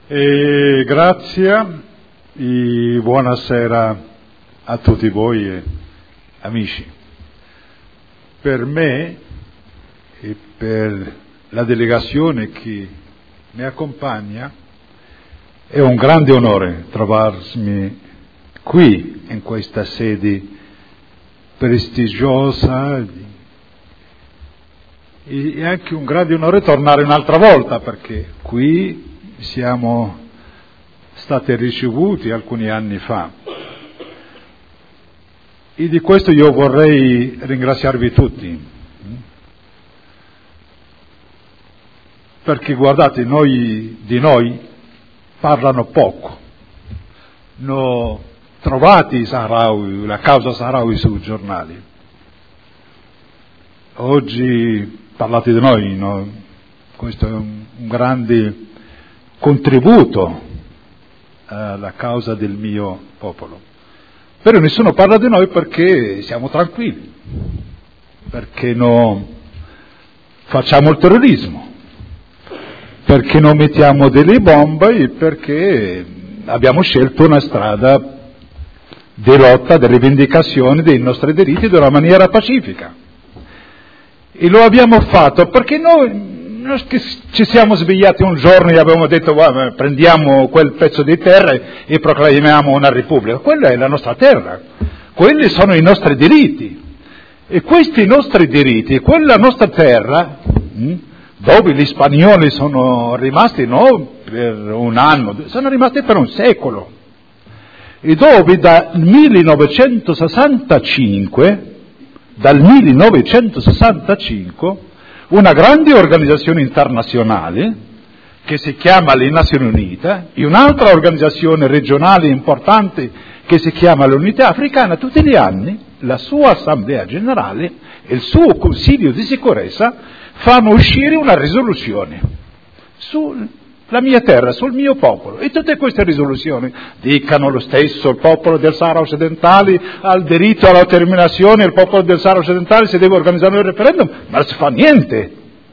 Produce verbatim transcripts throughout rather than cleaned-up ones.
E grazie e buonasera a tutti voi eh, amici. Per me e per la delegazione che mi accompagna è un grande onore trovarmi qui in questa sede prestigiosa e è anche un grande onore tornare un'altra volta, perché qui siamo stati ricevuti alcuni anni fa e di questo io vorrei ringraziarvi tutti, perché guardate, noi di noi parlano poco. No, trovate i Saharawi, la causa Saharawi sui giornali. Oggi parlate di noi, no? Questo è un, un grande contributo alla causa del mio popolo. Però nessuno parla di noi perché siamo tranquilli, perché non facciamo il terrorismo, perché non mettiamo delle bombe e perché abbiamo scelto una strada di lotta, di rivendicazione dei nostri diritti in una maniera pacifica. E lo abbiamo fatto perché noi non è che ci siamo svegliati un giorno e abbiamo detto guarda, prendiamo quel pezzo di terra e proclamiamo una repubblica. Quella è la nostra terra, quelli sono i nostri diritti e questi nostri diritti, quella nostra terra mh, dove gli spagnoli sono rimasti non per un anno, sono rimasti per un secolo e dove dal millenovecentosessantacinque dal millenovecentosessantacinque una grande organizzazione internazionale che si chiama le Nazioni Unite e un'altra organizzazione regionale importante che si chiama l'Unità Africana, tutti gli anni la sua Assemblea Generale e il suo Consiglio di Sicurezza fanno uscire una risoluzione sulla mia terra, sul mio popolo, e tutte queste risoluzioni dicano lo stesso: il popolo del Sahara occidentale ha il diritto alla terminazione, il popolo del Sahara occidentale si deve organizzare un referendum, ma non si fa niente.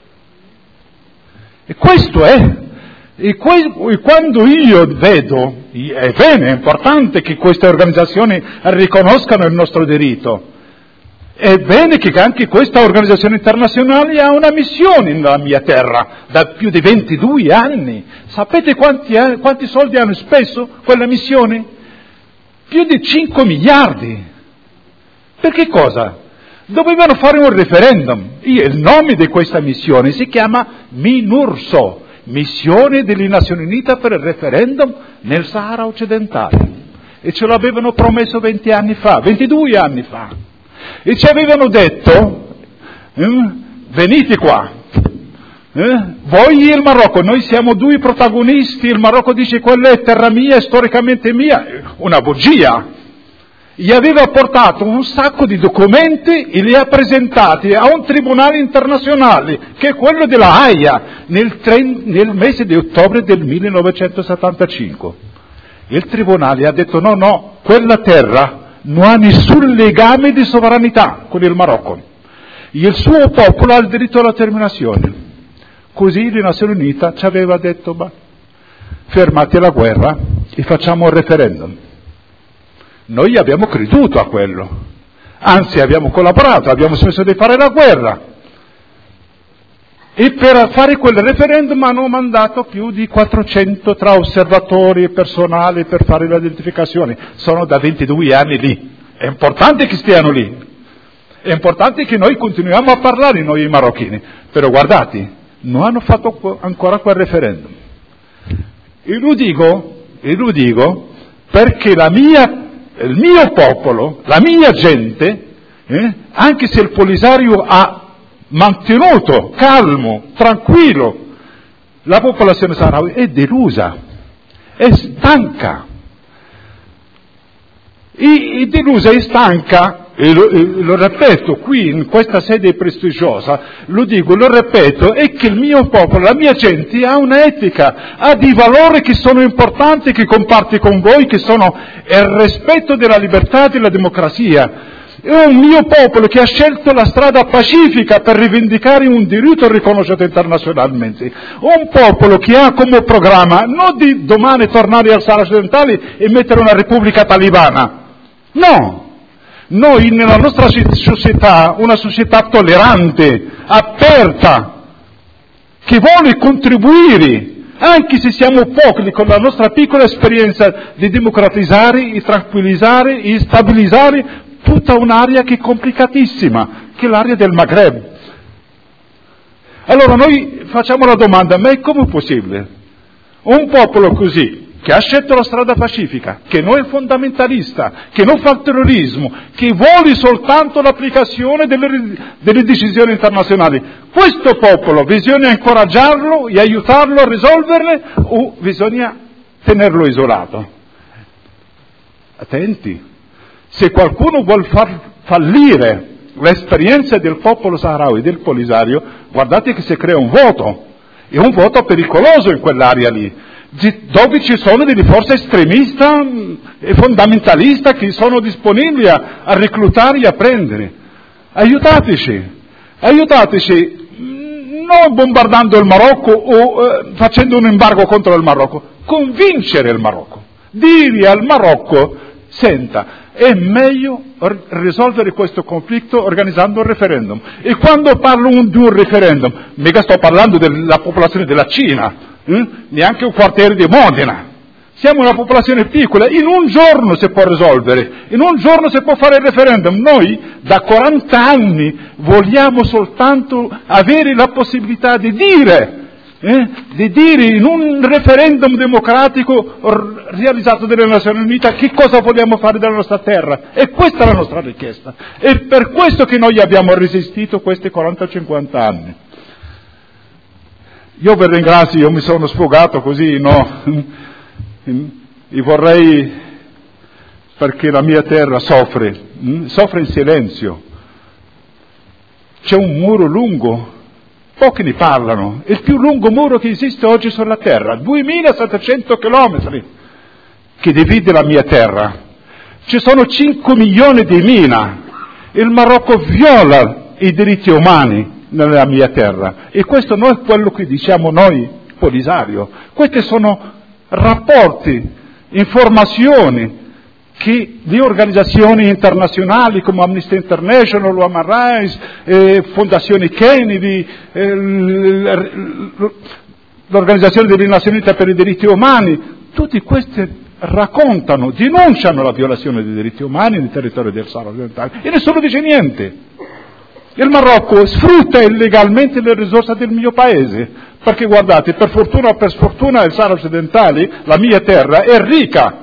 E questo è, e, que- e quando io vedo, è bene, è importante che queste organizzazioni riconoscano il nostro diritto, è bene che anche questa organizzazione internazionale ha una missione nella mia terra da più di ventidue anni. Sapete quanti, quanti soldi hanno speso quella missione? Più di cinque miliardi. Per che cosa? Dovevano fare un referendum. Il nome di questa missione si chiama MINURSO, Missione delle Nazioni Unite per il referendum nel Sahara occidentale. E ce l'avevano promesso venti anni fa, ventidue anni fa. E ci avevano detto, eh, venite qua, eh, voi e il Marocco, noi siamo due protagonisti, il Marocco dice quella è terra mia, è storicamente mia, una bugia. Gli aveva portato un sacco di documenti e li ha presentati a un tribunale internazionale, che è quello della Haia, nel, tre, nel mese di ottobre del millenovecentosettantacinque. Il tribunale ha detto no, no, quella terra non ha nessun legame di sovranità con il Marocco. Il suo popolo ha il diritto alla terminazione. Così le Nazioni Unite ci aveva detto, bah, fermate la guerra e facciamo un referendum. Noi abbiamo creduto a quello, anzi abbiamo collaborato, abbiamo smesso di fare la guerra. E per fare quel referendum hanno mandato più di quattrocento tra osservatori e personale per fare l'identificazione. Sono da ventidue anni lì. È importante che stiano lì. È importante che noi continuiamo a parlare, noi marocchini. Però guardate, non hanno fatto ancora quel referendum. E lo dico, e lo dico perché la mia, il mio popolo, la mia gente, eh, anche se il Polisario ha mantenuto calmo, tranquillo, la popolazione saharawi è delusa, è stanca, e, e delusa e stanca, e lo, e lo ripeto qui in questa sede prestigiosa, lo dico, lo ripeto, è che il mio popolo, la mia gente ha un'etica, ha dei valori che sono importanti, che comparte con voi, che sono il rispetto della libertà e della democrazia. È un mio popolo che ha scelto la strada pacifica per rivendicare un diritto riconosciuto internazionalmente. Un popolo che ha come programma non di domani tornare al Sahara occidentale e mettere una repubblica talibana. No! Noi nella nostra società, una società tollerante, aperta, che vuole contribuire, anche se siamo pochi, con la nostra piccola esperienza di democratizzare, di tranquillizzare, di stabilizzare tutta un'area che è complicatissima, che è l'area del Maghreb. Allora noi facciamo la domanda, ma è come possibile? Un popolo così, che ha scelto la strada pacifica, che non è fondamentalista, che non fa il terrorismo, che vuole soltanto l'applicazione delle, delle decisioni internazionali. Questo popolo bisogna incoraggiarlo e aiutarlo a risolverle o bisogna tenerlo isolato? Attenti, se qualcuno vuol far fallire l'esperienza del popolo saharawi, del Polisario, guardate che si crea un voto, è un voto pericoloso in quell'area lì, dove ci sono delle forze estremiste e fondamentaliste che sono disponibili a, a reclutare e a prendere. Aiutateci, aiutateci, non bombardando il Marocco o eh, facendo un embargo contro il Marocco, convincere il Marocco, dire al Marocco, senta, è meglio risolvere questo conflitto organizzando un referendum. E quando parlo di un referendum, mica sto parlando della popolazione della Cina, hm? neanche un quartiere di Modena. Siamo una popolazione piccola, in un giorno si può risolvere, in un giorno si può fare il referendum. Noi da quaranta anni vogliamo soltanto avere la possibilità di dire, eh, di dire in un referendum democratico realizzato dalle Nazioni Unite che cosa vogliamo fare della nostra terra. E questa è la nostra richiesta. È per questo che noi abbiamo resistito questi quaranta cinquanta anni. Io vi ringrazio, io mi sono sfogato così, no? E vorrei, perché la mia terra soffre, soffre in silenzio. C'è un muro lungo, pochi ne parlano, è il più lungo muro che esiste oggi sulla terra, duemilasettecento chilometri che divide la mia terra. Ci sono cinque milioni di mine, il Marocco viola i diritti umani nella mia terra e questo non è quello che diciamo noi Polisario, questi sono rapporti, informazioni che le organizzazioni internazionali come Amnesty International, Human Rights, eh, Fondazione Kennedy, eh, l'Organizzazione delle Nazioni Unite per i diritti umani, tutti questi raccontano, denunciano la violazione dei diritti umani nel territorio del Sahara occidentale e nessuno dice niente. Il Marocco sfrutta illegalmente le risorse del mio paese, perché guardate, per fortuna o per sfortuna il Sahara occidentale, la mia terra, è ricca.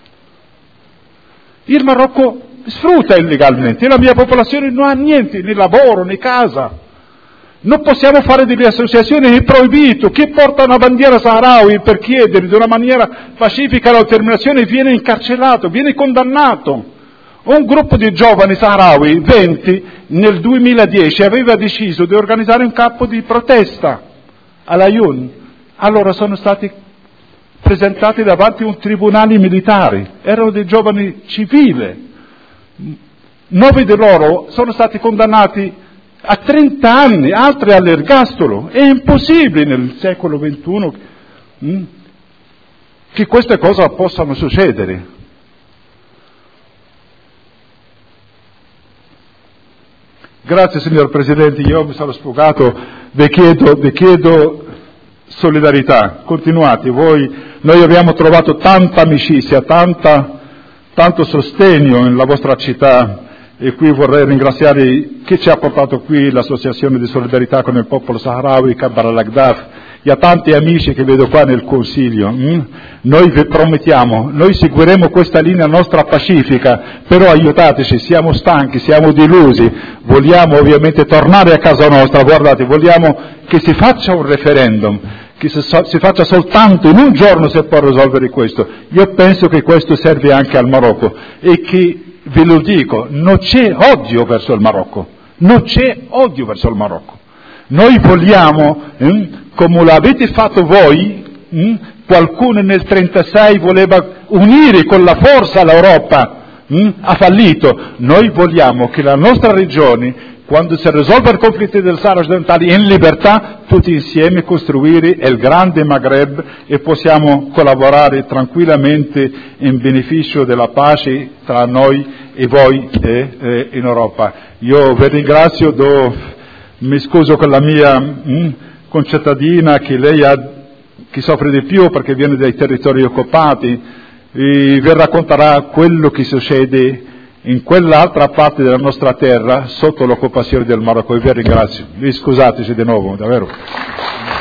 Il Marocco sfrutta illegalmente e la mia popolazione non ha niente, né lavoro, né casa. Non possiamo fare delle associazioni, è proibito. Chi porta una bandiera saharawi per chiedere di una maniera pacifica l'autodeterminazione viene incarcerato, viene condannato. Un gruppo di giovani saharawi, venti, nel duemiladieci aveva deciso di organizzare un campo di protesta all'Ayoun. Allora sono stati presentati davanti a un tribunale militare, erano dei giovani civili. Nove di loro sono stati condannati a trenta anni, altri all'ergastolo. È impossibile nel secolo ventuno hm, che queste cose possano succedere. Grazie signor Presidente, io mi sono sfogato, vi chiedo, vi chiedo solidarietà, continuate, voi, noi abbiamo trovato tanta amicizia, tanta, tanto sostegno nella vostra città e qui vorrei ringraziare chi ci ha portato qui, l'Associazione di Solidarietà con il Popolo Saharawi, Khabar al-Aghdaf, e a tanti amici che vedo qua nel Consiglio. Mm? Noi vi promettiamo, noi seguiremo questa linea nostra pacifica, però aiutateci, siamo stanchi, siamo delusi, vogliamo ovviamente tornare a casa nostra, guardate, vogliamo che si faccia un referendum, che si, so, si faccia soltanto in un giorno se può risolvere questo. Io penso che questo serve anche al Marocco e che, ve lo dico, non c'è odio verso il Marocco, non c'è odio verso il Marocco. Noi vogliamo, eh, come l'avete fatto voi, eh, qualcuno nel trentasei voleva unire con la forza l'Europa, mm, ha fallito. Noi vogliamo che la nostra regione, quando si risolve il conflitto del Sahara occidentale, in libertà, tutti insieme costruire il grande Maghreb e possiamo collaborare tranquillamente in beneficio della pace tra noi e voi eh, eh, in Europa. Io vi ringrazio, do, mi scuso con la mia mm, concittadina che lei ha, che soffre di più perché viene dai territori occupati, e vi racconterà quello che succede in quell'altra parte della nostra terra sotto l'occupazione del Marocco. E vi ringrazio. Vi scusateci di nuovo, davvero.